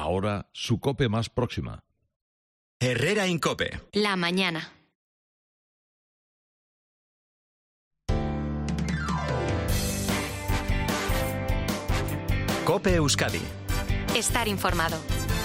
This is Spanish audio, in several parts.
Ahora su COPE más próxima. Herrera Incope. La mañana. COPE Euskadi. Estar informado.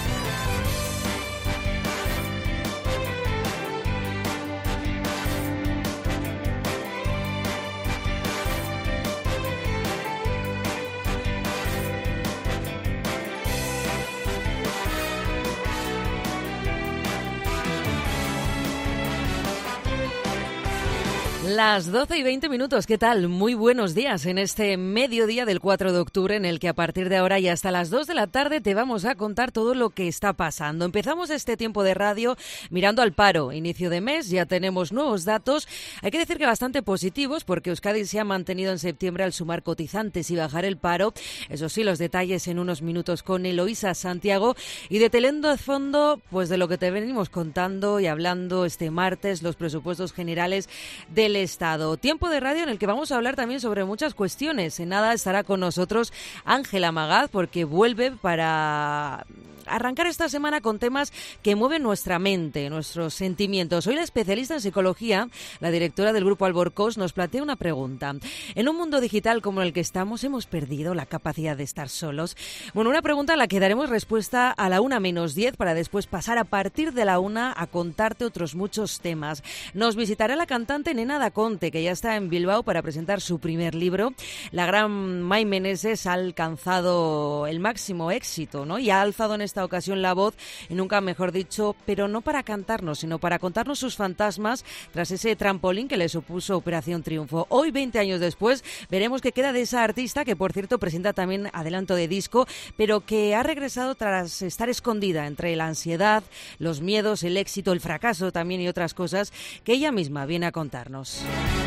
Las 12:20, ¿qué tal? Muy buenos días en este mediodía del 4 de octubre en el que a partir de ahora y hasta las 2 de la tarde te vamos a contar todo lo que está pasando. Empezamos este tiempo de radio mirando al paro. Inicio de mes, ya tenemos nuevos datos. Hay que decir que bastante positivos porque Euskadi se ha mantenido en septiembre al sumar cotizantes y bajar el paro. Eso sí, los detalles en unos minutos con Eloísa Santiago. Y deteniendo de fondo, pues de lo que te venimos contando y hablando este martes, los presupuestos generales del Estado. Tiempo de radio en el que vamos a hablar también sobre muchas cuestiones. En nada estará con nosotros Ángela Magaz porque vuelve para arrancar esta semana con temas que mueven nuestra mente, nuestros sentimientos. Hoy la especialista en psicología, la directora del Grupo Alborcós, nos plantea una pregunta. En un mundo digital como el que estamos, ¿hemos perdido la capacidad de estar solos? Bueno, una pregunta a la que daremos respuesta a la 1:10 para después pasar a partir de la 1 a contarte otros muchos temas. Nos visitará la cantante Nena Daconte, que ya está en Bilbao para presentar su primer libro. La gran Mai Meneses ha alcanzado el máximo éxito, ¿no? Y ha alzado en esta ocasión la voz, y nunca mejor dicho, pero no para cantarnos, sino para contarnos sus fantasmas tras ese trampolín que le supuso Operación Triunfo. Hoy, 20 años después, veremos qué queda de esa artista que, por cierto, presenta también adelanto de disco, pero que ha regresado tras estar escondida entre la ansiedad, los miedos, el éxito, el fracaso también y otras cosas que ella misma viene a contarnos.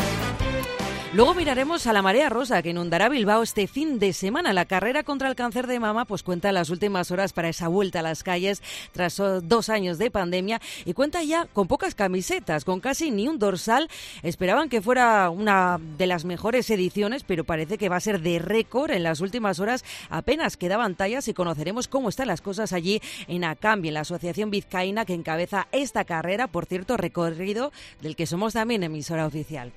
Luego miraremos a la marea rosa que inundará Bilbao este fin de semana. La carrera contra el cáncer de mama pues cuenta las últimas horas para esa vuelta a las calles tras 2 años de pandemia y cuenta ya con pocas camisetas, con casi ni un dorsal. Esperaban que fuera una de las mejores ediciones, pero parece que va a ser de récord. En las últimas horas apenas quedaban tallas y conoceremos cómo están las cosas allí en Acambi, en la asociación vizcaína que encabeza esta carrera, por cierto, recorrido del que somos también emisora oficial.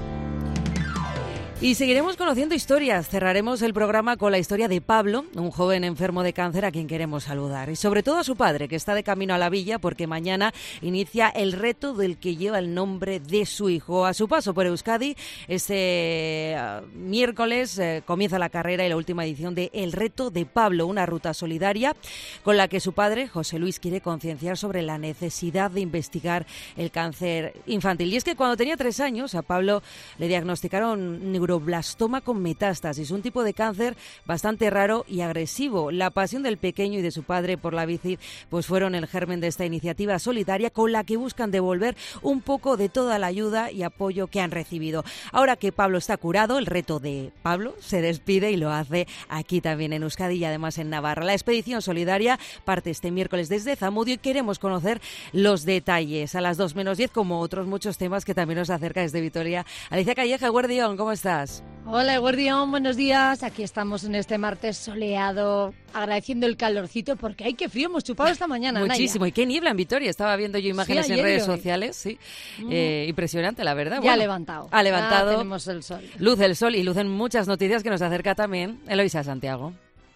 Y seguiremos conociendo historias. Cerraremos el programa con la historia de Pablo, un joven enfermo de cáncer a quien queremos saludar. Y sobre todo a su padre, que está de camino a la villa porque mañana inicia el reto del que lleva el nombre de su hijo. A su paso por Euskadi, este miércoles comienza la carrera y la última edición de El Reto de Pablo, una ruta solidaria con la que su padre, José Luis, quiere concienciar sobre la necesidad de investigar el cáncer infantil. Y es que cuando tenía 3 años, a Pablo le diagnosticaron neuroblastoma con metástasis, un tipo de cáncer bastante raro y agresivo. La pasión del pequeño y de su padre por la bici pues fueron el germen de esta iniciativa solidaria con la que buscan devolver un poco de toda la ayuda y apoyo que han recibido. Ahora que Pablo está curado, el reto de Pablo se despide y lo hace aquí también en Euskadi y además en Navarra. La expedición solidaria parte este miércoles desde Zamudio y queremos conocer los detalles a las 2:10, como otros muchos temas que también nos acerca desde Vitoria. Alicia Calleja, Guardión, ¿cómo estás? Hola, Eguardión, buenos días. Aquí estamos en este martes soleado, agradeciendo el calorcito porque hay que frío hemos chupado esta mañana. Muchísimo, Naya. Y qué niebla en Vitoria. Estaba viendo yo imágenes en redes sociales, sí. Impresionante, la verdad. Ya ha levantado. Ya tenemos el sol. Luce el sol y lucen muchas noticias que nos acerca también Eloísa Santiago.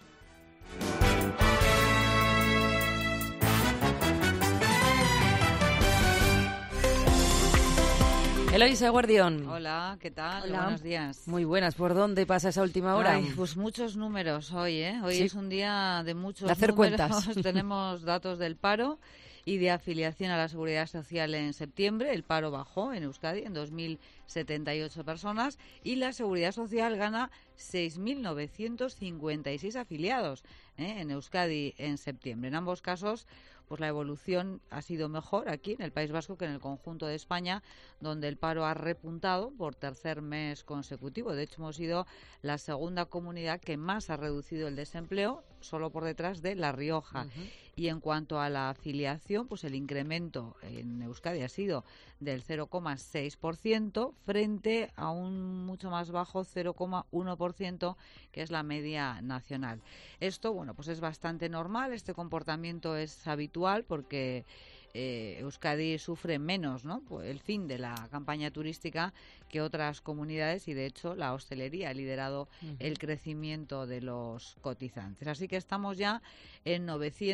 Eloísa Guardión. Hola, ¿qué tal? Hola. Buenos días. Muy buenas. ¿Por dónde pasa esa última hora? Ay, pues muchos números hoy, ¿eh? Hoy Sí. es un día de muchos De hacer números. cuentas. Tenemos datos del paro y de afiliación a la Seguridad Social en septiembre. El paro bajó en Euskadi en 2.078 personas y la Seguridad Social gana 6.956 afiliados en Euskadi en septiembre. En ambos casos, pues la evolución ha sido mejor aquí en el País Vasco que en el conjunto de España, donde el paro ha repuntado por tercer mes consecutivo. De hecho, hemos sido la segunda comunidad que más ha reducido el desempleo, solo por detrás de La Rioja. Y en cuanto a la afiliación, pues el incremento en Euskadi ha sido del 0,6% frente a un mucho más bajo 0,1% 0,7%, que es la media nacional. Esto, bueno, pues es bastante normal, este comportamiento es habitual porque Euskadi sufre menos, ¿no?, pues el fin de la campaña turística que otras comunidades, y de hecho la hostelería ha liderado el crecimiento de los cotizantes. Así que estamos ya en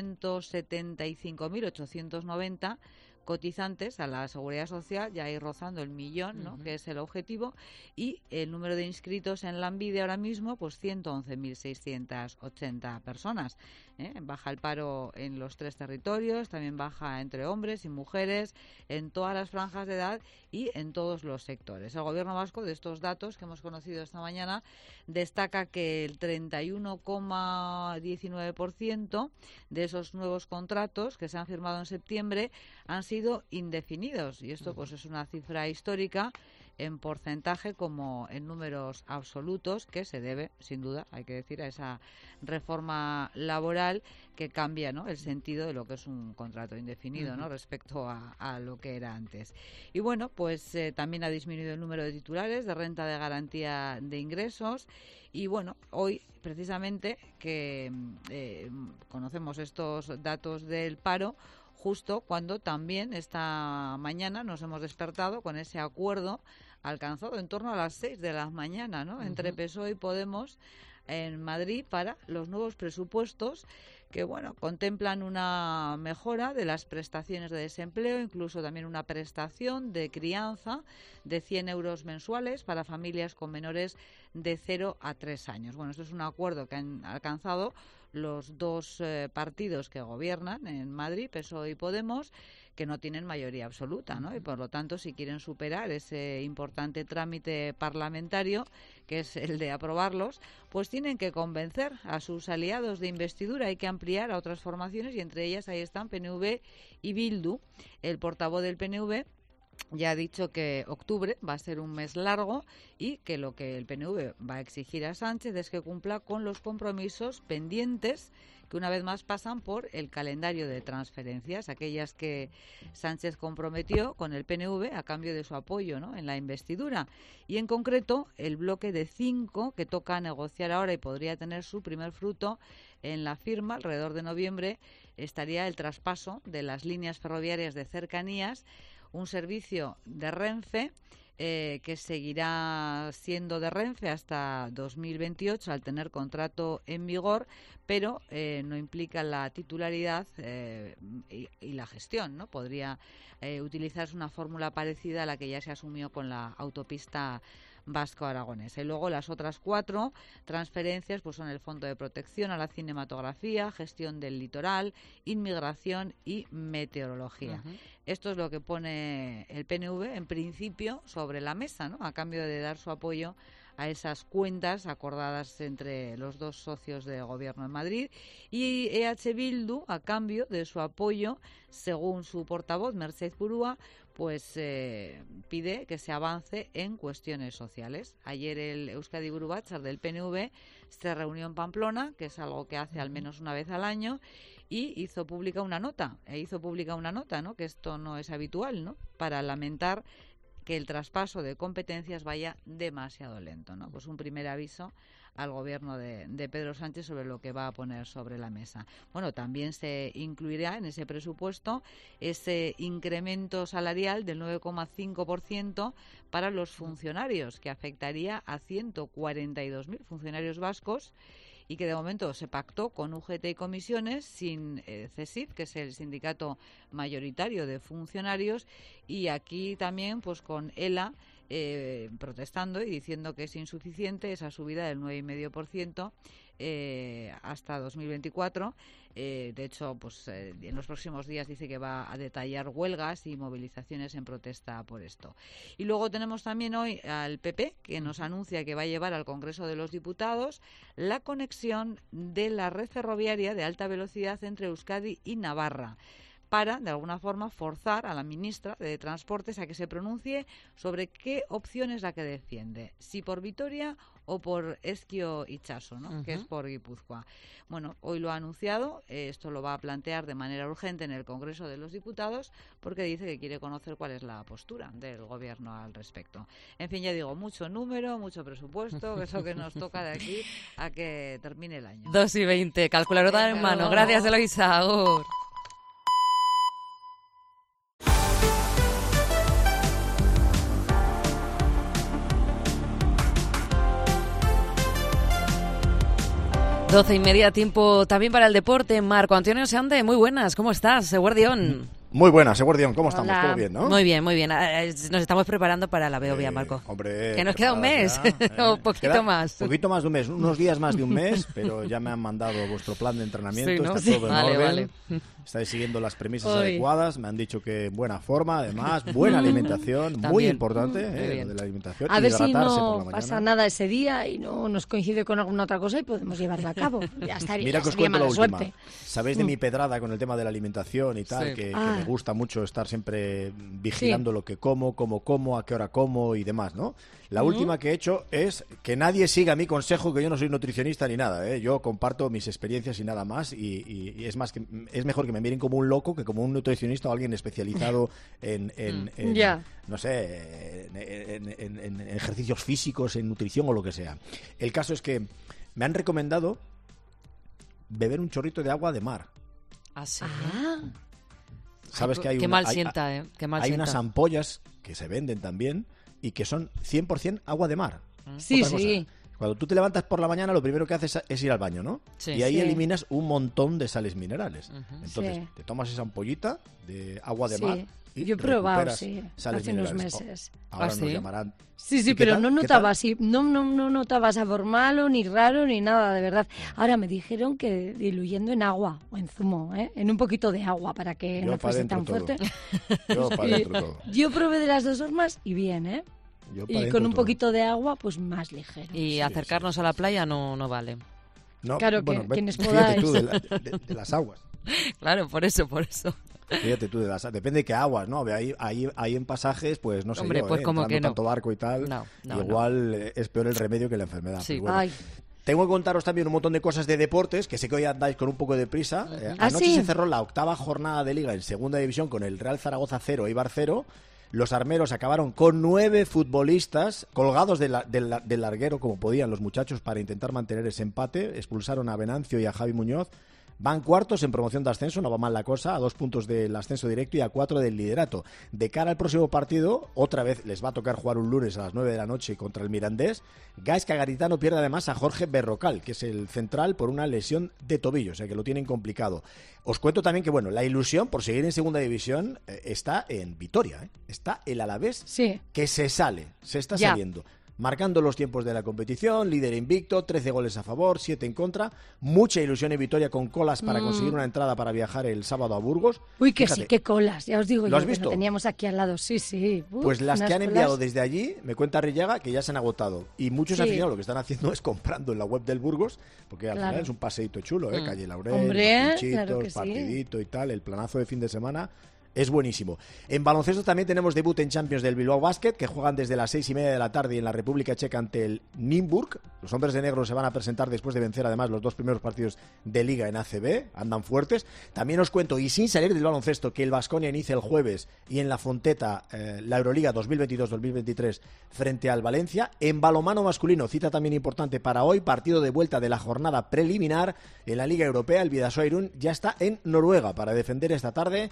975.890 cotizantes a la Seguridad Social, ya ir rozando el millón, ¿no?, que es el objetivo, y el número de inscritos en Lanbide ahora mismo, pues 111.680 personas. Baja el paro en los 3 territorios, también baja entre hombres y mujeres, en todas las franjas de edad y en todos los sectores. El Gobierno vasco, de estos datos que hemos conocido esta mañana, destaca que el 31,19% de esos nuevos contratos que se han firmado en septiembre han sido indefinidos, y esto pues es una cifra histórica en porcentaje como en números absolutos, que se debe, sin duda, hay que decir, a esa reforma laboral que cambia, ¿no?, el sentido de lo que es un contrato indefinido, ¿no?, respecto a lo que era antes. Y bueno, pues también ha disminuido el número de titulares de renta de garantía de ingresos. Y bueno, hoy precisamente que conocemos estos datos del paro, justo cuando también esta mañana nos hemos despertado con ese acuerdo alcanzado en torno a las 6 de la mañana, ¿no?, entre PSOE y Podemos en Madrid para los nuevos presupuestos que, bueno, contemplan una mejora de las prestaciones de desempleo, incluso también una prestación de crianza de 100 euros mensuales para familias con menores de 0 a 3 años. Bueno, esto es un acuerdo que han alcanzado los dos partidos que gobiernan en Madrid, PSOE y Podemos, que no tienen mayoría absoluta, ¿no? Y por lo tanto, si quieren superar ese importante trámite parlamentario, que es el de aprobarlos, pues tienen que convencer a sus aliados de investidura. Hay que ampliar a otras formaciones, y entre ellas ahí están PNV y Bildu. El portavoz del PNV ya ha dicho que octubre va a ser un mes largo y que lo que el PNV va a exigir a Sánchez es que cumpla con los compromisos pendientes que una vez más pasan por el calendario de transferencias, aquellas que Sánchez comprometió con el PNV a cambio de su apoyo, ¿no?, en la investidura. Y en concreto, el bloque de 5 que toca negociar ahora y podría tener su primer fruto en la firma alrededor de noviembre, estaría el traspaso de las líneas ferroviarias de cercanías, un servicio de Renfe que seguirá siendo de Renfe hasta 2028 al tener contrato en vigor, pero no implica la titularidad y la gestión, ¿no? Podría utilizarse una fórmula parecida a la que ya se asumió con la autopista vasco-aragonesa. Y luego las otras 4 transferencias pues son el Fondo de Protección a la Cinematografía, Gestión del Litoral, Inmigración y Meteorología. Esto es lo que pone el PNV, en principio, sobre la mesa, ¿no?, a cambio de dar su apoyo a esas cuentas acordadas entre los dos socios de gobierno en Madrid, y EH Bildu, a cambio de su apoyo, según su portavoz, Merced Purúa, pues pide que se avance en cuestiones sociales. Ayer el Euskadi Buru Batzar del PNV se reunió en Pamplona, que es algo que hace al menos una vez al año, y hizo pública una nota, ¿no?, que esto no es habitual, ¿no?, para lamentar que el traspaso de competencias vaya demasiado lento, ¿no? Pues un primer aviso al gobierno de Pedro Sánchez sobre lo que va a poner sobre la mesa. Bueno, también se incluirá en ese presupuesto ese incremento salarial del 9,5% para los funcionarios, que afectaría a 142.000 funcionarios vascos, y que de momento se pactó con UGT y comisiones, sin CESIF, que es el sindicato mayoritario de funcionarios, y aquí también pues con ELA protestando y diciendo que es insuficiente esa subida del 9,5% hasta 2024. De hecho, pues en los próximos días dice que va a detallar huelgas y movilizaciones en protesta por esto. Y luego tenemos también hoy al PP, que nos anuncia que va a llevar al Congreso de los Diputados la conexión de la red ferroviaria de alta velocidad entre Euskadi y Navarra, para, de alguna forma, forzar a la ministra de Transportes a que se pronuncie sobre qué opción es la que defiende, si por Vitoria o por Ezkio Itxaso, ¿no? Que es por Guipúzcoa. Bueno, hoy lo ha anunciado, esto lo va a plantear de manera urgente en el Congreso de los Diputados, porque dice que quiere conocer cuál es la postura del Gobierno al respecto. En fin, ya digo, mucho número, mucho presupuesto, que es lo que nos toca de aquí a que termine el año. 2:20, calculadora en mano. Gracias, Eloisa. Agur. Doce y media, tiempo también para el deporte. Marco Antonio Seande, muy buenas, ¿cómo estás, Eguardión? Muy buenas, Eguardión, ¿cómo Hola. estamos? ¿Todo bien, no? Muy bien, muy bien. Nos estamos preparando para la Beovia, Marco. Hombre, que nos queda un mes, o poquito más. Poquito más de un mes, unos días más de un mes, pero ya me han mandado vuestro plan de entrenamiento, Sí, ¿no? está todo en Vale, orden. vale. Estáis siguiendo las premisas Uy. adecuadas, me han dicho que en buena forma, además, buena alimentación, muy También. importante, Muy lo bien. de la alimentación, A y ver si hidratarse por la no mañana. pasa nada ese día y no nos coincide con alguna otra cosa y podemos llevarla a cabo. Ya estaría, Mira que os sería cuento la mala última. suerte. Sabéis de mi pedrada con el tema de la alimentación y tal, Sí. que Ah. me gusta mucho estar siempre vigilando lo que como, a qué hora como y demás, ¿no? La última que he hecho es que nadie siga mi consejo, que yo no soy nutricionista ni nada, ¿eh? Yo comparto mis experiencias y nada más, y es más que es mejor que me miren como un loco que como un nutricionista o alguien especializado en Ya. no sé, en ejercicios físicos, en nutrición o lo que sea. El caso es que me han recomendado beber un chorrito de agua de mar. Ah, sí. Ah, Sabes que hay Qué una- mal hay- sienta, ¿eh? Qué mal hay sienta. unas ampollas que se venden también y que son 100% agua de mar. sí, Otra cosa, sí. Cuando tú te levantas por la mañana, lo primero que haces es ir al baño, ¿no? Sí. Y ahí Sí. eliminas un montón de sales minerales. Ujú. Entonces, Sí. te tomas esa ampollita de agua de Sí. mar y Yo he probado, recuperas sí, sales hace unos minerales. meses. Ahora ¿Ah, nos sí? llamarán. Sí, ¿Y sí, qué pero tal? no ¿Qué notaba tal? así, no notaba sabor malo, ni raro, ni nada, de verdad. Ahora me dijeron que diluyendo en agua o en zumo, ¿eh? En un poquito de agua para que Yo no pa' fuese dentro tan todo. fuerte. Yo para Y dentro todo. yo probé de las dos formas y bien, ¿eh? Yo pa' Y dentro con un todo. poquito de agua, pues más ligero. Y acercarnos a la playa no vale. No, Claro, bueno, que quienes fíjate tú podáis. de las aguas. Claro, por eso. Fíjate tú, depende de qué aguas, ¿no? Hay en pasajes, pues no sé Hombre, yo, pues como entrando que no. tanto barco y tal, No. igual es peor el remedio que la enfermedad. Sí. Pero bueno. Ay, Tengo que contaros también un montón de cosas de deportes, que sé que hoy andáis con un poco de prisa. ¿Ah, Anoche sí? se cerró la 8ª jornada de Liga en Segunda División con el Real Zaragoza 0, Eibar 0. Los armeros acabaron con 9 futbolistas colgados del larguero como podían los muchachos para intentar mantener ese empate. Expulsaron a Venancio y a Javi Muñoz. Van cuartos en promoción de ascenso, no va mal la cosa, a 2 puntos del ascenso directo y a 4 del liderato. De cara al próximo partido, otra vez les va a tocar jugar un lunes a las 9 de la noche contra el Mirandés. Gaisca Garitano pierde además a Jorge Berrocal, que es el central, por una lesión de tobillo, o sea que lo tienen complicado. Os cuento también que, bueno, la ilusión por seguir en segunda división está en Vitoria, ¿eh? Está el Alavés, sí. que se está Ya. saliendo. Marcando los tiempos de la competición, líder invicto, 13 goles a favor, 7 en contra, mucha ilusión en Vitoria con colas para conseguir una entrada para viajar el sábado a Burgos. Uy, que Fíjate, sí, qué colas, ya os digo ¿Lo yo, has que visto? lo teníamos aquí al lado, sí, sí. Pues las unas que han colas. enviado desde allí, me cuenta Rillaga, que ya se han agotado. Y muchos Sí. aficionados lo que están haciendo es comprando en la web del Burgos, porque al Claro. final es un paseíto chulo, ¿eh? Calle Laurel, Hombre, los pinchitos, claro que sí. partidito y tal, el planazo de fin de semana. Es buenísimo. En baloncesto también tenemos debut en Champions del Bilbao Basket, que juegan desde las 6:30 de la tarde en la República Checa ante el Nymburk. Los hombres de negro se van a presentar después de vencer además los 2 primeros partidos de Liga en ACB. Andan fuertes. También os cuento, y sin salir del baloncesto, que el Baskonia inicia el jueves y en la Fonteta la Euroliga 2022-2023 frente al Valencia. En balonmano masculino, cita también importante para hoy, partido de vuelta de la jornada preliminar en la Liga Europea. El Vidasoa Irún ya está en Noruega para defender esta tarde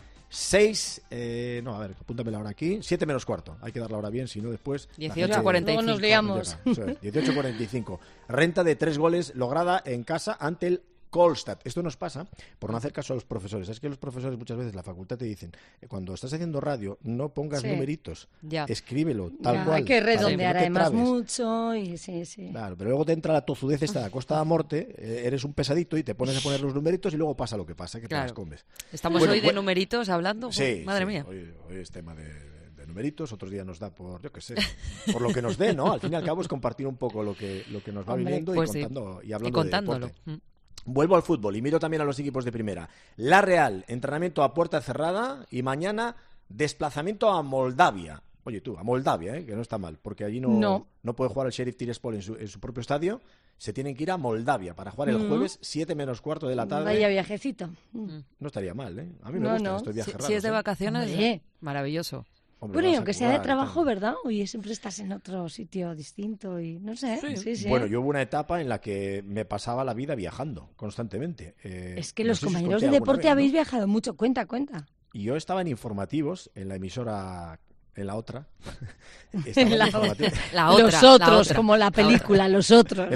apúntamela ahora aquí, 7 menos cuarto. Hay que dar la hora bien, si no después... 18:45. Luego nos liamos. 18:45. Renta de 3 goles lograda en casa ante el Kolstad. Esto nos pasa por no hacer caso a los profesores. Es que los profesores muchas veces, la facultad te dicen, cuando estás haciendo radio, no pongas Sí. numeritos, Ya. escríbelo tal Ya, cual. hay que para no redondear te además trabes. mucho y sí, sí. Claro, pero luego te entra la tozudez esta de a costa de morte, eres un pesadito y te pones a poner los numeritos y luego pasa lo que pasa, que te Claro. las comes. Estamos Bueno, hoy de bueno. numeritos hablando. Sí, Madre sí, mía. Hoy es tema de numeritos, otros días nos da por, yo qué sé, por lo que nos dé, ¿no? Al fin y al cabo es compartir un poco lo que nos va Hombre, viniendo pues y sí. contando y Y hablando de contándolo. deporte. Vuelvo al fútbol y miro también a los equipos de primera. La Real, entrenamiento a puerta cerrada y mañana desplazamiento a Moldavia. Oye, tú, a Moldavia, que no está mal, porque allí no puede jugar el Sheriff Tiraspol en su propio estadio. Se tienen que ir a Moldavia para jugar el jueves 7:45 de la tarde. Vaya viajecito. No estaría mal, ¿eh? A mí me gustan estos viajes raros. Si es de vacaciones, Hombre. maravilloso. Hombre, Bueno, y vas a aunque sea de currar y trabajo, tal. ¿verdad? Oye, siempre estás en otro sitio distinto y no sé. Sí. Bueno, yo hubo una etapa en la que me pasaba la vida viajando constantemente. Es que no los sé si os compañeros conté de alguna deporte vez, habéis ¿no? viajado mucho. Cuenta. Y yo estaba en informativos, en la emisora, en la otra. En la La otra, los la otros, otra. como la película, los otros.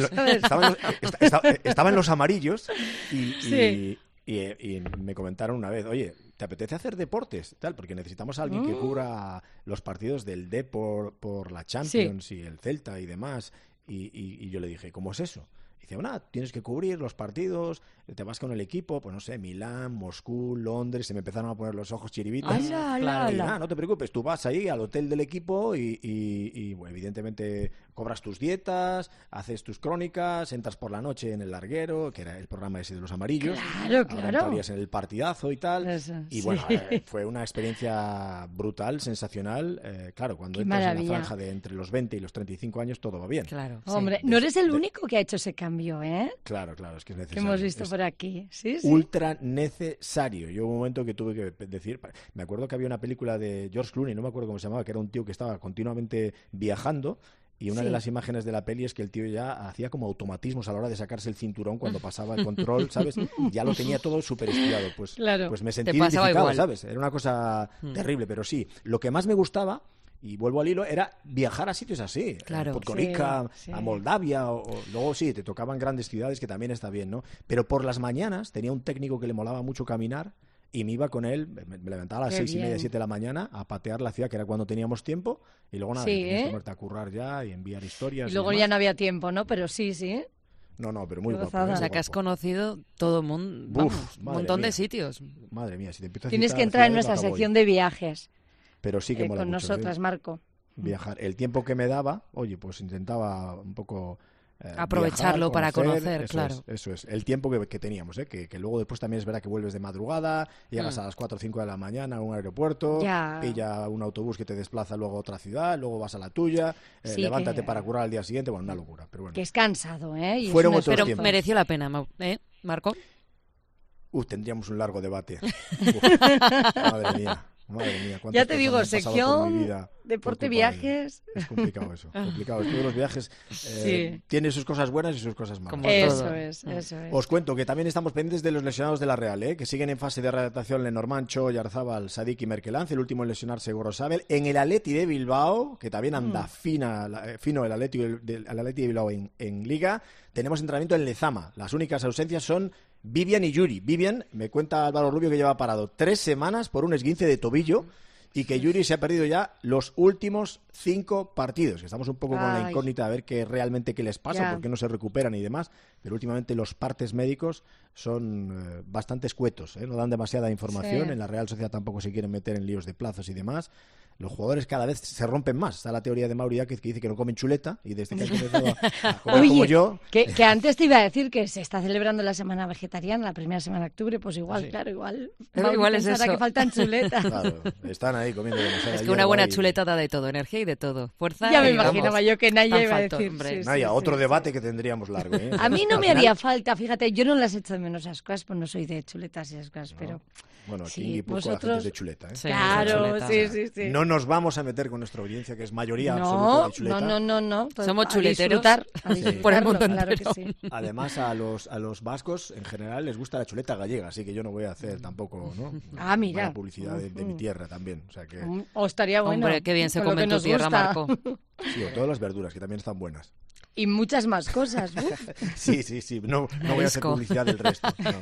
Estaba en los amarillos y, Sí. y me comentaron una vez, oye, ¿te apetece hacer deportes? Tal, porque necesitamos a alguien que cubra los partidos del Depor por la Champions y el Celta y demás. Y yo le dije, ¿cómo es eso? Dice, bueno, tienes que cubrir los partidos, te vas con el equipo, pues no sé, Milán, Moscú, Londres, se me empezaron a poner los ojos chiribitas. ¡Hala! Y nada, no te preocupes, tú vas ahí al hotel del equipo y bueno, evidentemente cobras tus dietas, haces tus crónicas, entras por la noche en el larguero, que era el programa ese de los amarillos. Claro. Ahora entrarías en el partidazo y tal. Eso, Y sí. bueno, fue una experiencia brutal, sensacional. Claro, cuando Qué entras en maravilla. la franja de entre los 20 y los 35 años, todo va bien. Claro. Hombre, no eres el único que ha hecho ese cambio, ¿eh? Claro, es que es Que necesario. hemos visto Es por aquí. Sí. ultra necesario. Yo hubo un momento que tuve que decir, me acuerdo que había una película de George Clooney, no me acuerdo cómo se llamaba, que era un tío que estaba continuamente viajando. Y una de las imágenes de la peli es que el tío ya hacía como automatismos a la hora de sacarse el cinturón cuando pasaba el control, ¿sabes? Ya lo tenía todo súper estudiado. Pues, Claro. pues me sentí Te pasaba identificado, igual. ¿sabes? Era una cosa terrible, pero sí. Lo que más me gustaba, y vuelvo al hilo, era viajar a sitios así. Claro. A Podgorica, Sí. a Moldavia, o luego sí, te tocaban grandes ciudades, que también está bien, ¿no? Pero por las mañanas tenía un técnico que le molaba mucho caminar, y me iba con él, me levantaba a las Qué 6:30, bien. 7 de la mañana a patear la ciudad, que era cuando teníamos tiempo, y luego nada, Sí, que tenías que ¿eh? ponerte a currar ya y enviar historias. Y luego demás. ya no había tiempo, ¿no? Pero sí. No, pero muy Qué guapo. gozada. muy O sea, que has guapo. conocido todo el mundo, Uf, vamos, un madre montón mía. de sitios. Madre mía, si te empiezo a Tienes citar que entrar en ciudades, nuestra nunca voy. sección de viajes Pero sí que mola con mucho, nosotras, Marco. viajar. El tiempo que me daba, oye, pues intentaba un poco Aprovecharlo viajar, para conocer, eso claro. eso es. El tiempo que teníamos, que luego después también es verdad que vuelves de madrugada, llegas a las 4 o 5 de la mañana a un aeropuerto, Ya. pilla un autobús que te desplaza luego a otra ciudad, luego vas a la tuya, Sí, levántate que- para currar al día siguiente, bueno, una locura, pero bueno. Que es cansado, ¿eh? Y es Fueron un otros Pero tiempos. mereció la pena, Marco. Tendríamos un largo debate. Madre mía. cuántas Ya te cosas digo, me han pasado por mi sección vida por deporte, culpa de- viajes. Es complicado eso, complicado. Todos los viajes Sí. tienen sus cosas buenas y sus cosas malas. Como Eso todo. es. Os cuento que también estamos pendientes de los lesionados de la Real, que siguen en fase de readaptación Lenormand, Cho, Yarzábal, Sadik y Merkelanz. El último en lesionarse, Gorosabel. En el Atleti de Bilbao, que también anda fino el Atleti de Bilbao en Liga, tenemos entrenamiento en Lezama. Las únicas ausencias son Vivian y Yuri. Vivian, me cuenta Álvaro Rubio que lleva parado 3 semanas por un esguince de tobillo y que Yuri se ha perdido ya los últimos 5 partidos. Estamos un poco con la Ay. incógnita a ver qué les pasa, Ya. por qué no se recuperan y demás, pero últimamente los partes médicos son bastante escuetos, no dan demasiada información. Sí. En la Real Sociedad tampoco se quieren meter en líos de plazos y demás. Los jugadores cada vez se rompen más. Está la teoría de Mauri Yáquez que dice que no comen chuleta y desde que ha empezado a comer como yo. Que antes te iba a decir que se está celebrando la semana vegetariana, la primera semana de octubre, pues igual, Sí. claro, igual. Pero igual es pensará eso. que faltan chuletas. Claro, están ahí comiendo demasiada Es que una hierba buena y- chuleta da de todo, energía y de todo. Fuerza Ya me y vamos, imaginaba yo que Naya tan iba a falto, decir. hombre. sí, Naya, sí, otro sí, debate sí. que tendríamos largo. A mí no Al me final- haría falta, fíjate, yo no las echo de menos esas cosas, pues no soy de chuletas y esas cosas, pero Bueno, aquí Sí, en Guipúzcoa la gente vosotros- es de chuleta. Sí, claro, chuleta. sí. No nos vamos a meter con nuestra audiencia, que es mayoría absoluta No, de chuleta. no. Pues Somos a chuleteros disfrutar, a Sí. disfrutarlo, por el mundo claro entero. que sí. Además, a los vascos en general les gusta la chuleta gallega, así que yo no voy a hacer tampoco, ¿no? Ah, mira. Mala publicidad de mi tierra también. O sea que, O estaría bueno. Hombre, qué bien se con lo come que en tu nos tierra, gusta. Marco. sí, o todas las verduras, que también están buenas. Y muchas más cosas. Uf. Sí. No voy a hacer Marisco. publicidad del resto. No.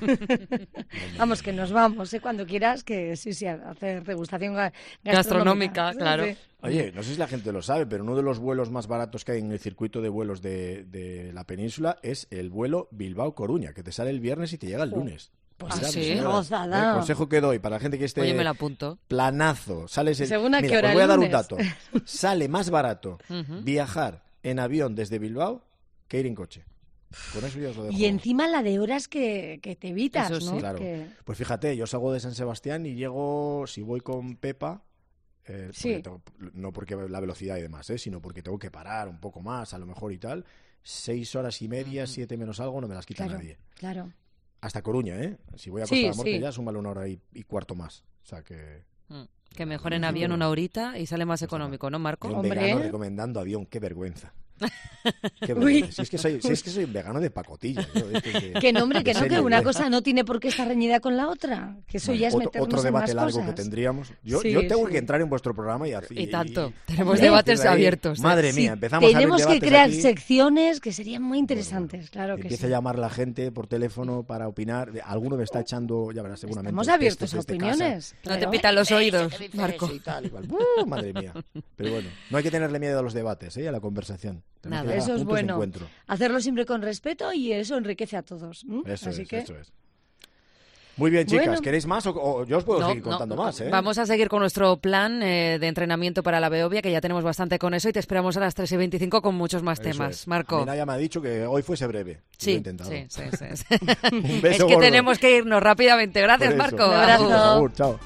Vamos, que nos vamos, cuando quieras, que sí, hacer degustación Gastronómica, Sí, claro. sí. Oye, no sé si la gente lo sabe, pero uno de los vuelos más baratos que hay en el circuito de vuelos de la península es el vuelo Bilbao-Coruña, que te sale el viernes y te llega el lunes. Pues Ah, sí. qué gozada. El consejo que doy para la gente que esté Oye, me la apunto. planazo, sales el... ¿Según a qué Mira, hora os voy a el dar un lunes? dato. Sale más barato Ujú. viajar en avión desde Bilbao que ir en coche. Con eso ya os lo dejo. Y encima la de horas que te evitas, Eso sí. ¿no? Claro. Que- Pues fíjate, yo salgo de San Sebastián y llego, si voy con Pepa, Sí. No porque la velocidad y demás, sino porque tengo que parar un poco más, a lo mejor y tal. 6 horas y media, 7 menos algo, no me las quita nadie. Claro. Hasta Coruña, Si voy a Costa de la Morte ya, súmale 1 hora y cuarto más. O sea que... Que mejor en avión 1 horita y sale más económico, ¿no, Marco? Un vegano recomendando avión, qué vergüenza. Qué vergüenza. Si es que soy vegano de pacotilla. Que no, hombre, que una cosa no tiene por qué estar reñida con la otra. Que eso ya es meternos otro debate en más largo cosas. que tendríamos. Yo tengo que entrar en vuestro programa y tanto. Tenemos debates abiertos. Madre mía, empezamos tenemos a que debates crear aquí. secciones que serían muy interesantes, claro que Empieza sí. a llamar la gente por teléfono para opinar. Alguno me está echando, ya verás, seguramente. Estamos abiertos a desde opiniones. casa. No te pitan los oídos, Marco. Y tal, igual. Madre mía. Pero bueno, no hay que tenerle miedo a los debates, a la conversación. Nada. Que llegar a Eso es puntos de bueno. encuentro. Hacerlo siempre con respeto y eso enriquece a todos. Eso Así que... es. Muy bien, chicas. Bueno. ¿Queréis más o yo os puedo seguir contando más? Vamos a seguir con nuestro plan de entrenamiento para la Beovia, que ya tenemos bastante con eso, y te esperamos a las 3:25 con muchos más Eso temas. es. Marco. Naya me ha dicho que hoy fuese breve. Sí, Lo he intentado. sí. Un beso Es que gordo. tenemos que irnos rápidamente. Gracias, Por eso. Marco. Un abrazo. Por favor, chao.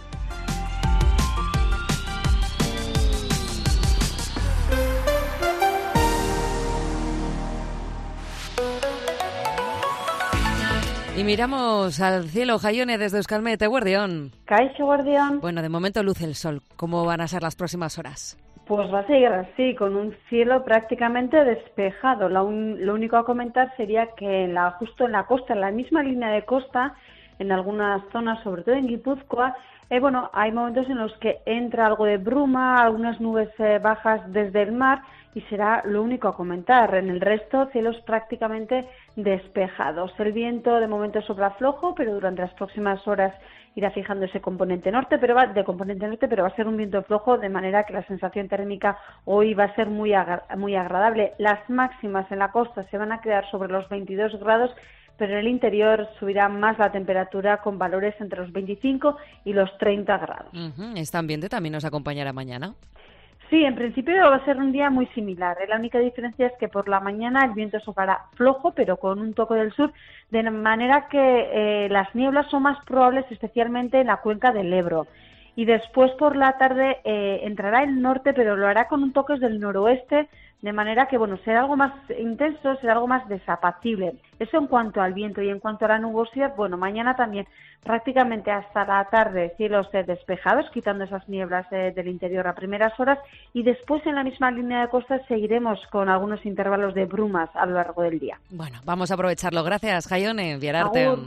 Y miramos al cielo, Jaione, desde Euskalmet, Guardión. Kaixo, Guardián. Bueno, de momento luce el sol. ¿Cómo van a ser las próximas horas? Pues va a seguir así, con un cielo prácticamente despejado. Lo único a comentar sería que justo en la costa, en la misma línea de costa, en algunas zonas, sobre todo en Guipúzcoa, hay momentos en los que entra algo de bruma, algunas nubes bajas desde el mar, y será lo único a comentar. En el resto, cielos prácticamente despejados. El viento de momento sopla flojo, pero durante las próximas horas irá fijando ese componente norte, pero va a ser un viento flojo, de manera que la sensación térmica hoy va a ser muy agradable. Las máximas en la costa se van a quedar sobre los 22 grados, pero en el interior subirá más la temperatura con valores entre los 25 y los 30 grados. Este ambiente también nos acompañará mañana. Sí, en principio va a ser un día muy similar. La única diferencia es que por la mañana el viento soplará flojo, pero con un toque del sur, de manera que las nieblas son más probables, especialmente en la cuenca del Ebro. Y después por la tarde entrará el norte, pero lo hará con un toque del noroeste, de manera que será algo más intenso, será algo más desapacible. Eso en cuanto al viento. Y en cuanto a la nubosidad, mañana también prácticamente hasta la tarde cielos despejados, quitando esas nieblas del interior a primeras horas, y después en la misma línea de costa seguiremos con algunos intervalos de brumas a lo largo del día. Bueno, vamos a aprovecharlo. Gracias, Jaione. Viararte. Agur.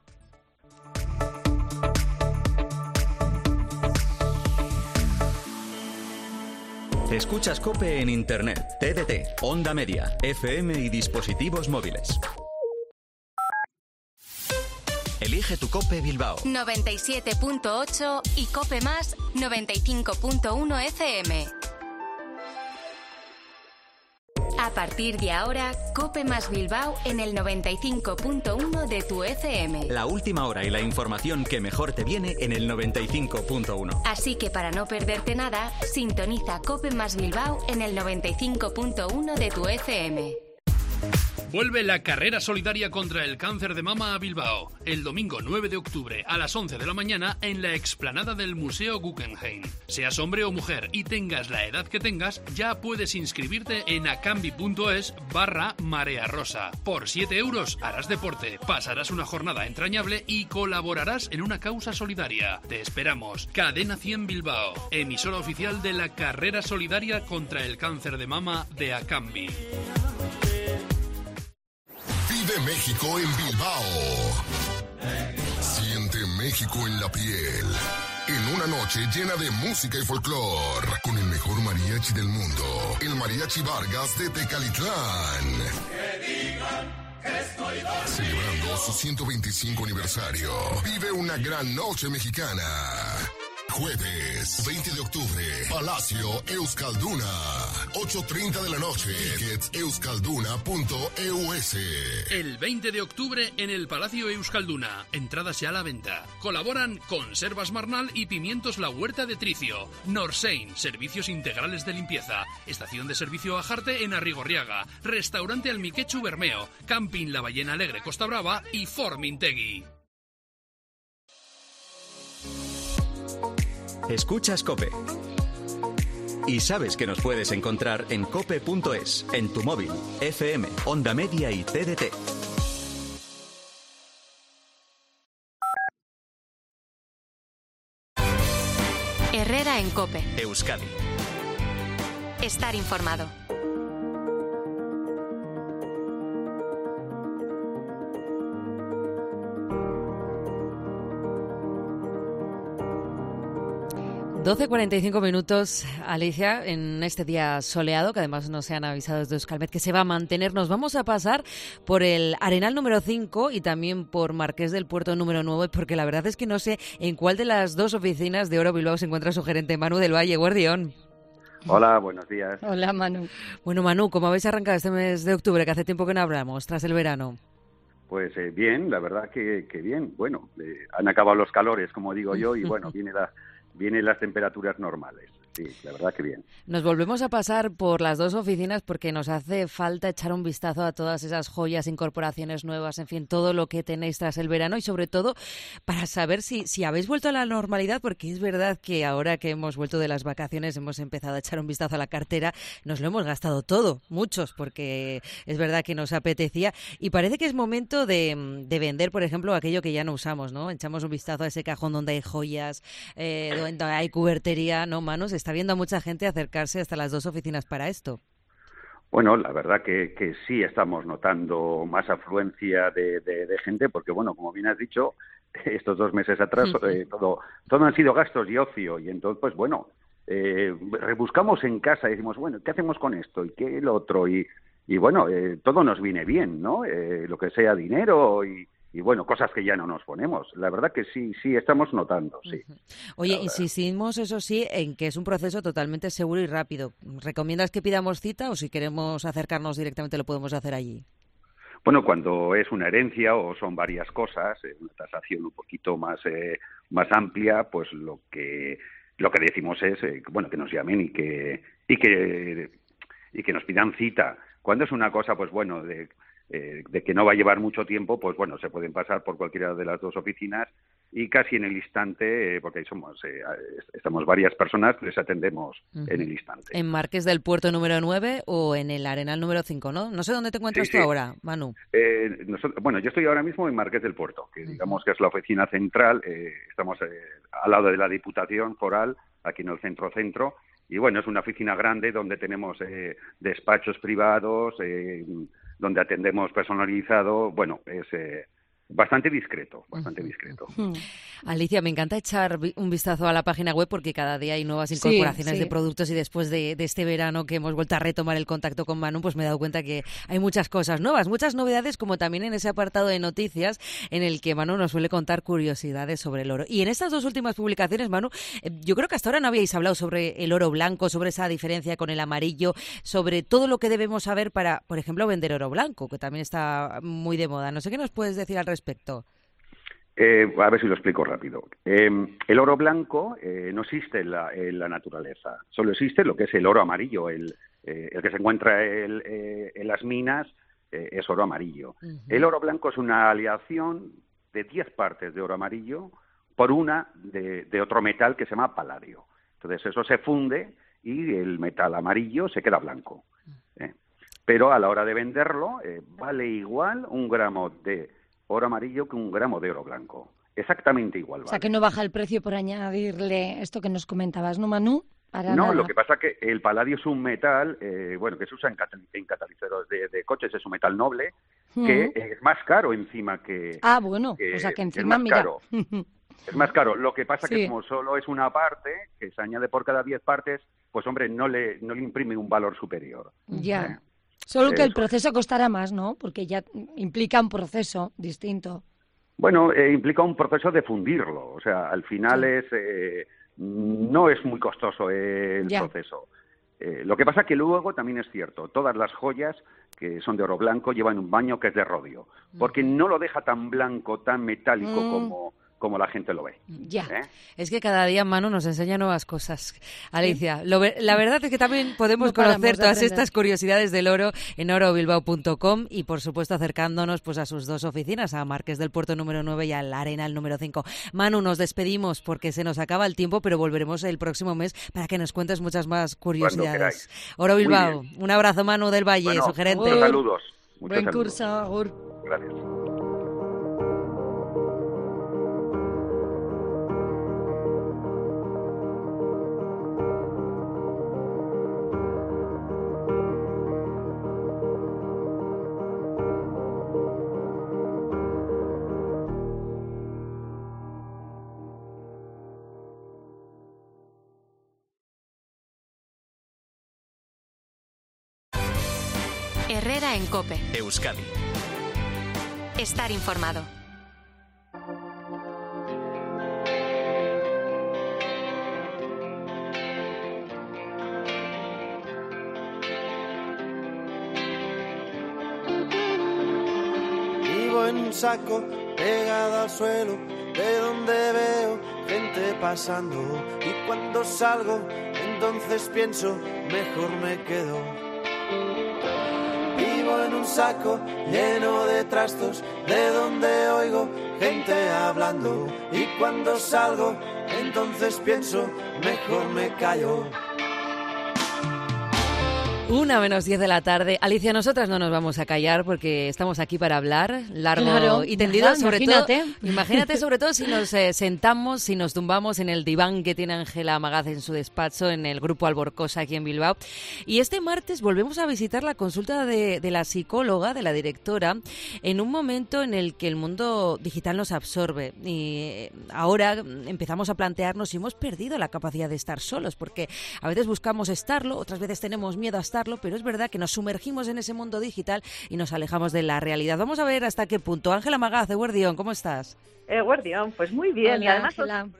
Escuchas COPE en Internet, TDT, Onda Media, FM y dispositivos móviles. Elige tu COPE Bilbao. 97.8 y COPE Más 95.1 FM. A partir de ahora, COPE Más Bilbao en el 95.1 de tu FM. La última hora y la información que mejor te viene en el 95.1. Así que para no perderte nada, sintoniza COPE Más Bilbao en el 95.1 de tu FM. Vuelve la carrera solidaria contra el cáncer de mama a Bilbao, el domingo 9 de octubre a las 11 de la mañana en la explanada del Museo Guggenheim. Seas hombre o mujer y tengas la edad que tengas, ya puedes inscribirte en acambi.es/Marea Rosa. Por 7 euros harás deporte, pasarás una jornada entrañable y colaborarás en una causa solidaria. Te esperamos. Cadena 100 Bilbao, emisora oficial de la carrera solidaria contra el cáncer de mama de Acambi. Vive México en Bilbao. Siente México en la piel. En una noche llena de música y folclor. Con el mejor mariachi del mundo. El Mariachi Vargas de Tecalitlán. Celebrando su 125 aniversario. Vive una gran noche mexicana. Jueves 20 de octubre, Palacio Euskalduna, 8:30 de la noche. Tickets euskalduna.eus. El 20 de octubre en el Palacio Euskalduna. Entradas ya a la venta. Colaboran Conservas Marnal y Pimientos La Huerta de Tricio. Norsein, servicios integrales de limpieza. Estación de servicio Ajarte en Arrigorriaga. Restaurante Almiquechu Bermeo. Camping La Ballena Alegre Costa Brava y Formintegui. Escuchas COPE. Y sabes que nos puedes encontrar en cope.es, en tu móvil, FM, Onda Media y TDT. Herrera en COPE. Euskadi. Estar informado. ...12:45, Alicia, en este día soleado, que además nos han avisado desde Euskalmet que se va a mantener. Nos vamos a pasar por el Arenal número 5 y también por Marqués del Puerto número 9, porque la verdad es que no sé en cuál de las dos oficinas de Oro Bilbao se encuentra su gerente, Manu del Valle. Guardión. Hola, buenos días. Hola, Manu. Bueno, Manu, ¿cómo habéis arrancado este mes de octubre, que hace tiempo que no hablamos, tras el verano? Pues bien, la verdad que bien. Bueno, han acabado los calores, como digo yo, y bueno, vienen las temperaturas normales. Sí, la verdad que bien. Nos volvemos a pasar por las dos oficinas porque nos hace falta echar un vistazo a todas esas joyas, incorporaciones nuevas, en fin, todo lo que tenéis tras el verano y sobre todo para saber si habéis vuelto a la normalidad, porque es verdad que ahora que hemos vuelto de las vacaciones hemos empezado a echar un vistazo a la cartera, nos lo hemos gastado todo, muchos, porque es verdad que nos apetecía y parece que es momento de vender, por ejemplo, aquello que ya no usamos, ¿no? Echamos un vistazo a ese cajón donde hay joyas, donde hay cubertería, ¿no, Manu? Está viendo a mucha gente acercarse hasta las dos oficinas para esto. Bueno, la verdad que sí estamos notando más afluencia de gente, porque bueno, como bien has dicho, estos 2 meses atrás todo han sido gastos y ocio, y entonces pues bueno, rebuscamos en casa y decimos, bueno, ¿qué hacemos con esto? ¿Y qué el otro? Y bueno, todo nos viene bien, ¿no? Lo que sea dinero y bueno, cosas que ya no nos ponemos. La verdad que sí estamos notando, sí. Oye, insistimos, eso sí, en que es un proceso totalmente seguro y rápido. ¿Recomiendas que pidamos cita o si queremos acercarnos directamente lo podemos hacer allí? Bueno, cuando es una herencia o son varias cosas, una tasación un poquito más amplia, pues lo que decimos es bueno, que nos llamen y que nos pidan cita. Cuando es una cosa, pues bueno, de que no va a llevar mucho tiempo, pues bueno, se pueden pasar por cualquiera de las dos oficinas y casi en el instante, porque ahí estamos varias personas, les atendemos en el instante. ¿En Marqués del Puerto número 9 o en el Arenal número 5, no? No sé dónde te encuentras tú ahora, Manu. Bueno, yo estoy ahora mismo en Marqués del Puerto, que digamos que es la oficina central, estamos al lado de la Diputación Foral, aquí en el centro, y bueno, es una oficina grande donde tenemos despachos privados, donde atendemos personalizado, bueno, es bastante discreto. Alicia, me encanta echar un vistazo a la página web porque cada día hay nuevas incorporaciones de productos y después de este verano que hemos vuelto a retomar el contacto con Manu, pues me he dado cuenta que hay muchas cosas nuevas, muchas novedades, como también en ese apartado de noticias en el que Manu nos suele contar curiosidades sobre el oro. Y en estas dos últimas publicaciones, Manu, yo creo que hasta ahora no habíais hablado sobre el oro blanco, sobre esa diferencia con el amarillo, sobre todo lo que debemos saber para, por ejemplo, vender oro blanco, que también está muy de moda. No sé qué nos puedes decir al respecto. A ver si lo explico rápido. El oro blanco no existe en la naturaleza. Solo existe lo que es el oro amarillo. El que se encuentra en las minas es oro amarillo. El oro blanco es una aleación de 10 partes de oro amarillo por una de otro metal que se llama paladio. Entonces eso se funde y el metal amarillo se queda blanco. Pero a la hora de venderlo vale igual 1 gramo de oro amarillo que 1 gramo de oro blanco. Exactamente igual. O sea, que no baja el precio por añadirle esto que nos comentabas, ¿no, Manu? No, lo que pasa es que el paladio es un metal, que se usa en catalizadores de coches, es un metal noble, que es más caro encima que... Ah, bueno, o sea que encima, es más caro. Es más caro. Lo que pasa es que como solo es una parte, que se añade por cada 10 partes, pues hombre, no le imprime un valor superior. Ya. Solo que el proceso costará más, ¿no? Porque ya implica un proceso distinto. Bueno, implica un proceso de fundirlo. O sea, al final no es muy costoso el proceso. Lo que pasa es que luego también es cierto, todas las joyas que son de oro blanco llevan un baño que es de rodio, porque no lo deja tan blanco, tan metálico como la gente lo ve. Ya. Es que cada día Manu nos enseña nuevas cosas. Alicia, la verdad es que también podemos conocer todas estas curiosidades del oro en orobilbao.com y, por supuesto, acercándonos pues a sus dos oficinas, a Marqués del Puerto número 9 y a La Arena, el número 5. Manu, nos despedimos porque se nos acaba el tiempo, pero volveremos el próximo mes para que nos cuentes muchas más curiosidades. Oro Bilbao. Un abrazo, Manu del Valle, su gerente. Muchos saludos. Buen curso, agur. Gracias. Herrera en COPE. Euskadi. Estar informado. Vivo en un saco pegado al suelo, de donde veo gente pasando, y cuando salgo entonces pienso, mejor me quedo. Vivo en un saco lleno de trastos, de donde oigo gente hablando, y cuando salgo entonces pienso, mejor me callo. 1:10 de la tarde. Alicia, nosotras no nos vamos a callar porque estamos aquí para hablar largo y tendido. Imagínate sobre todo si nos sentamos, si nos tumbamos en el diván que tiene Ángela Magaz en su despacho en el Grupo Alborcosa aquí en Bilbao. Y este martes volvemos a visitar la consulta de la psicóloga, de la directora, en un momento en el que el mundo digital nos absorbe. Y ahora empezamos a plantearnos si hemos perdido la capacidad de estar solos, porque a veces buscamos estarlo, otras veces tenemos miedo a estarlo, pero es verdad que nos sumergimos en ese mundo digital y nos alejamos de la realidad. Vamos a ver hasta qué punto. Ángela Magaz, Eguerdión, ¿cómo estás? Eguerdión, pues muy bien. Hola, y además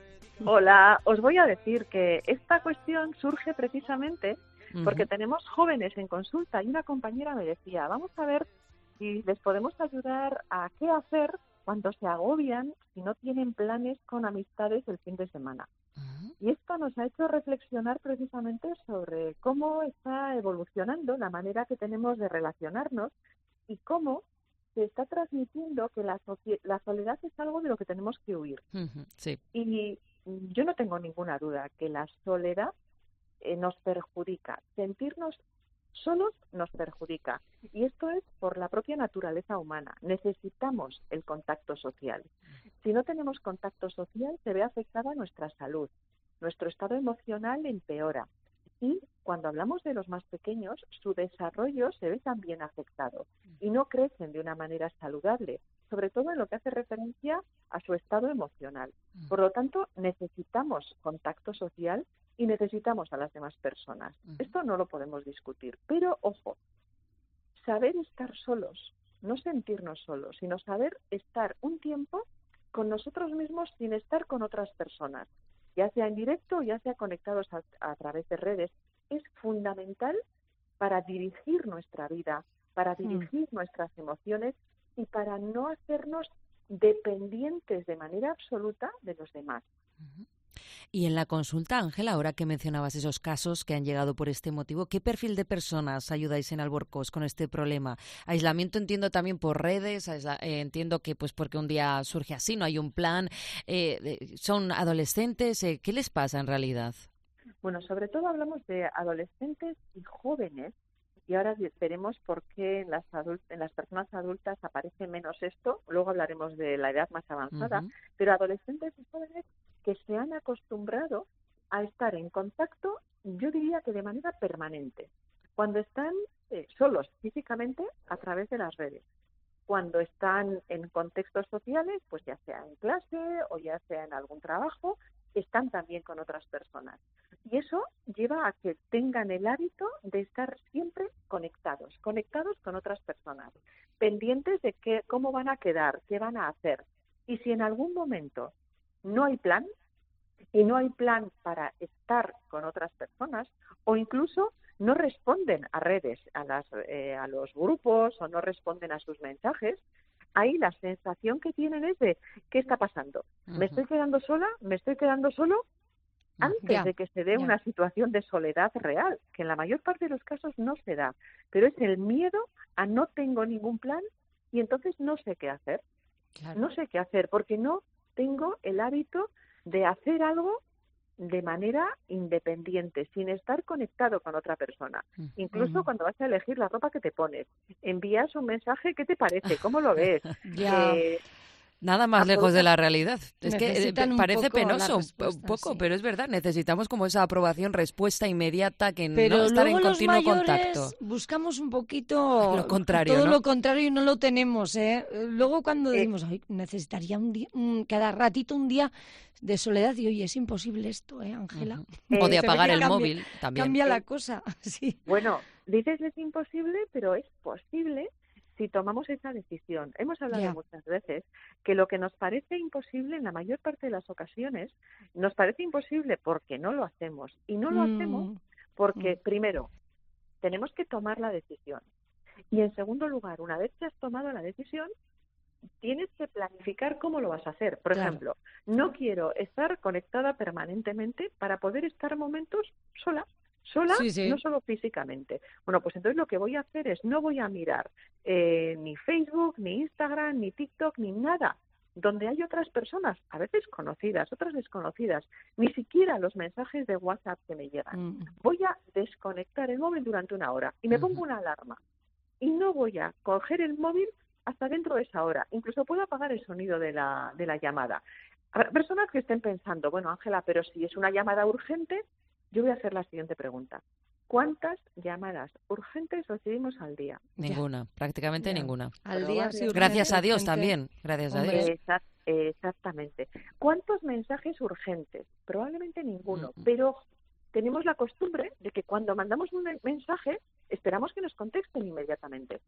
hola, os voy a decir que esta cuestión surge precisamente porque tenemos jóvenes en consulta y una compañera me decía, vamos a ver si les podemos ayudar a qué hacer cuando se agobian y no tienen planes con amistades el fin de semana. Y esto nos ha hecho reflexionar precisamente sobre cómo está evolucionando la manera que tenemos de relacionarnos y cómo se está transmitiendo que la soledad es algo de lo que tenemos que huir. Sí. Y yo no tengo ninguna duda que la soledad nos perjudica. Sentirnos solos nos perjudica. Y esto es por la propia naturaleza humana. Necesitamos el contacto social. Si no tenemos contacto social, se ve afectada nuestra salud. Nuestro estado emocional empeora. Y cuando hablamos de los más pequeños, su desarrollo se ve también afectado. Y no crecen de una manera saludable, sobre todo en lo que hace referencia a su estado emocional. Por lo tanto, necesitamos contacto social y necesitamos a las demás personas. Esto no lo podemos discutir. Pero, ojo, saber estar solos, no sentirnos solos, sino saber estar un tiempo con nosotros mismos sin estar con otras personas, ya sea en directo o ya sea conectados a través de redes, es fundamental para dirigir nuestra vida, para dirigir nuestras emociones y para no hacernos dependientes de manera absoluta de los demás. Y en la consulta, Ángela, ahora que mencionabas esos casos que han llegado por este motivo, ¿qué perfil de personas ayudáis en Alborcós con este problema? Aislamiento entiendo también por redes, entiendo que pues porque un día surge así, no hay un plan. ¿Son adolescentes? ¿Qué les pasa en realidad? Bueno, sobre todo hablamos de adolescentes y jóvenes, y ahora veremos por qué en las personas adultas aparece menos esto. Luego hablaremos de la edad más avanzada, pero adolescentes y jóvenes que se han acostumbrado a estar en contacto, yo diría que de manera permanente, cuando están solos físicamente a través de las redes, cuando están en contextos sociales, pues ya sea en clase o ya sea en algún trabajo, están también con otras personas. Y eso lleva a que tengan el hábito de estar siempre conectados con otras personas, pendientes de cómo van a quedar, qué van a hacer. Y si en algún momento no hay plan, y no hay plan para estar con otras personas, o incluso no responden a redes, a los grupos, o no responden a sus mensajes, ahí la sensación que tienen es de ¿qué está pasando? ¿Me estoy quedando sola? ¿Me estoy quedando solo? Antes de que se dé una situación de soledad real, que en la mayor parte de los casos no se da, pero es el miedo a no tengo ningún plan y entonces no sé qué hacer. No sé qué hacer porque no tengo el hábito de hacer algo de manera independiente, sin estar conectado con otra persona. Incluso cuando vas a elegir la ropa que te pones, envías un mensaje, ¿qué te parece? ¿Cómo lo ves? Nada más lejos de la realidad. Es que parece penoso un poco, pero es verdad. Necesitamos como esa aprobación, respuesta inmediata, que pero no estar en continuo los mayores contacto. Buscamos un poquito lo contrario, todo ¿no? lo contrario y no lo tenemos, ¿eh? Luego cuando decimos, ay, necesitaría un día, cada ratito un día de soledad, y oye, es imposible esto, Ángela. O de apagar el móvil también. Cambia la cosa, sí. Bueno, dices es imposible, pero es posible si tomamos esa decisión. Hemos hablado muchas veces que lo que nos parece imposible en la mayor parte de las ocasiones nos parece imposible porque no lo hacemos. Y no lo hacemos porque, primero, tenemos que tomar la decisión. Y en segundo lugar, una vez que has tomado la decisión, tienes que planificar cómo lo vas a hacer. Por ejemplo, no quiero estar conectada permanentemente para poder estar momentos sola, no solo físicamente. Bueno, pues entonces lo que voy a hacer es no voy a mirar ni Facebook, ni Instagram, ni TikTok, ni nada donde hay otras personas, a veces conocidas, otras desconocidas, ni siquiera los mensajes de WhatsApp que me llegan. Voy a desconectar el móvil durante una hora y me pongo una alarma. Y no voy a coger el móvil hasta dentro de esa hora. Incluso puedo apagar el sonido de la llamada. Habrá personas que estén pensando, bueno, Ángela, pero si es una llamada urgente, yo voy a hacer la siguiente pregunta. ¿Cuántas llamadas urgentes recibimos al día? Ninguna, prácticamente ninguna. Al día, sí, gracias a Dios también, gracias a Dios. Exactamente. ¿Cuántos mensajes urgentes? Probablemente ninguno, pero tenemos la costumbre de que cuando mandamos un mensaje esperamos que nos contesten inmediatamente.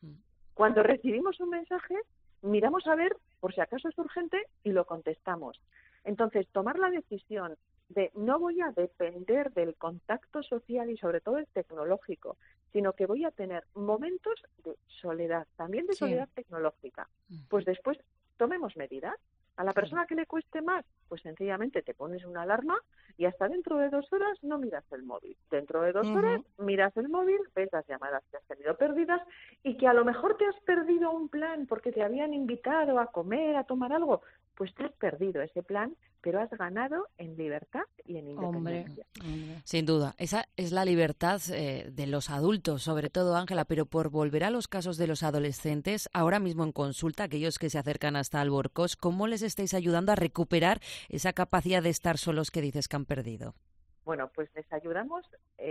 Cuando recibimos un mensaje miramos a ver por si acaso es urgente y lo contestamos. Entonces, tomar la decisión de no voy a depender del contacto social y sobre todo el tecnológico, sino que voy a tener momentos de soledad, también de soledad tecnológica. Pues después tomemos medidas. A la persona que le cueste más, pues sencillamente te pones una alarma y hasta dentro de 2 horas no miras el móvil. Dentro de 2 horas miras el móvil, ves las llamadas que has tenido perdidas y que a lo mejor te has perdido un plan porque te habían invitado a comer, a tomar algo. Pues te has perdido ese plan, pero has ganado en libertad y en independencia. Hombre. Sin duda, esa es la libertad de los adultos, sobre todo, Ángela, pero por volver a los casos de los adolescentes, ahora mismo en consulta, aquellos que se acercan hasta Alborcós, ¿cómo les estáis ayudando a recuperar esa capacidad de estar solos que dices que han perdido? Bueno, pues les ayudamos,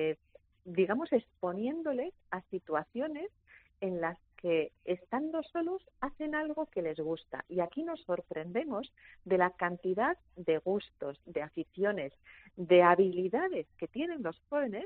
digamos, exponiéndoles a situaciones en las que estando solos hacen algo que les gusta. Y aquí nos sorprendemos de la cantidad de gustos, de aficiones, de habilidades que tienen los jóvenes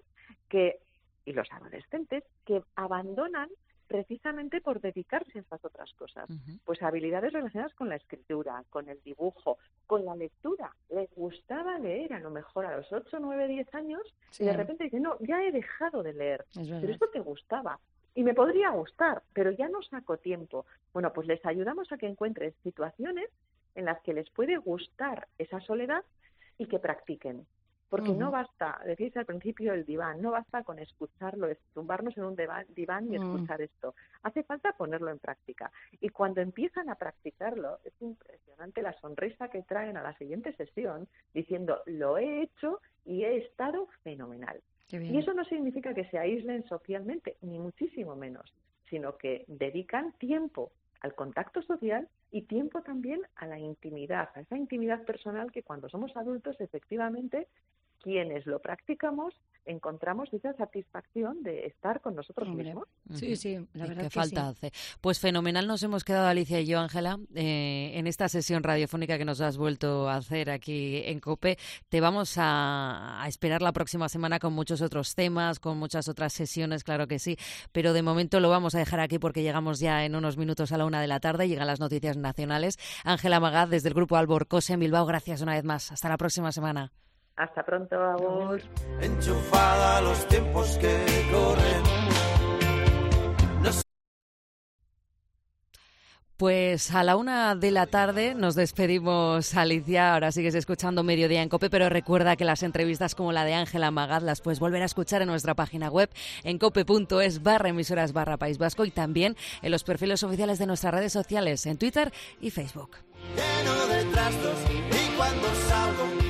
y los adolescentes que abandonan precisamente por dedicarse a estas otras cosas. Pues habilidades relacionadas con la escritura, con el dibujo, con la lectura. Les gustaba leer a lo mejor a los 8, 9, 10 años y de repente dicen, no, ya he dejado de leer. Pero esto te gustaba. Y me podría gustar, pero ya no saco tiempo. Bueno, pues les ayudamos a que encuentren situaciones en las que les puede gustar esa soledad y que practiquen. Porque no basta, decís al principio el diván, no basta con escucharlo, tumbarnos en un diván y escuchar esto. Hace falta ponerlo en práctica. Y cuando empiezan a practicarlo, es impresionante la sonrisa que traen a la siguiente sesión diciendo, lo he hecho y he estado fenomenal. Y eso no significa que se aíslen socialmente, ni muchísimo menos, sino que dedican tiempo al contacto social y tiempo también a la intimidad, a esa intimidad personal que cuando somos adultos, efectivamente, quienes lo practicamos, encontramos esa satisfacción de estar con nosotros mismos. Sí, la verdad que que falta sí. hace. Pues fenomenal nos hemos quedado, Alicia y yo, Ángela, en esta sesión radiofónica que nos has vuelto a hacer aquí en COPE. Te vamos a esperar la próxima semana con muchos otros temas, con muchas otras sesiones, claro que sí, pero de momento lo vamos a dejar aquí porque llegamos ya en unos minutos a la 1 de la tarde, llegan las noticias nacionales. Ángela Magaz, desde el Grupo Alborcós en Bilbao, gracias una vez más. Hasta la próxima semana. Hasta pronto, agur. Enchufada a los tiempos que corren. Pues a la 1 de la tarde nos despedimos, Alicia. Ahora sigues escuchando Mediodía en COPE, pero recuerda que las entrevistas como la de Ángela Magad las puedes volver a escuchar en nuestra página web en cope.es/emisoras/País Vasco y también en los perfiles oficiales de nuestras redes sociales en Twitter y Facebook. Lleno de trastos y cuando salgo